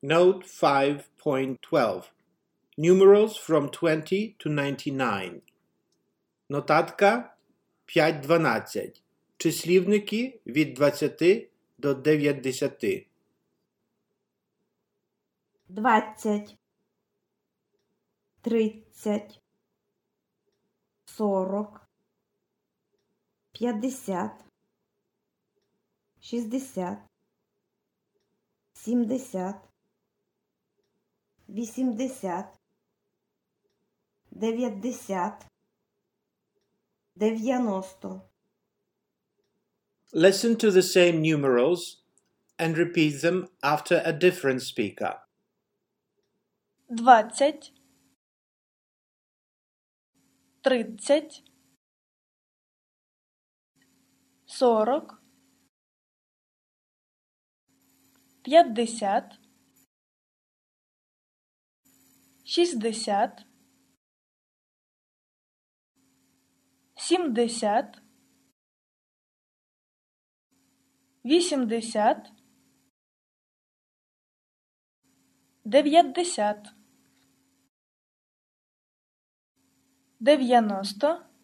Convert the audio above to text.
Note 5.12. Numerals from 20 to 99. Нотатка 5.12. Числівники від 20 до 90. 20, 30, 40, 50, 60, 70, 80, 90, 90. Listen to the same numerals and repeat them after a different speaker. 20, 30, 40, 50, 60, 70, 80, 90, 90,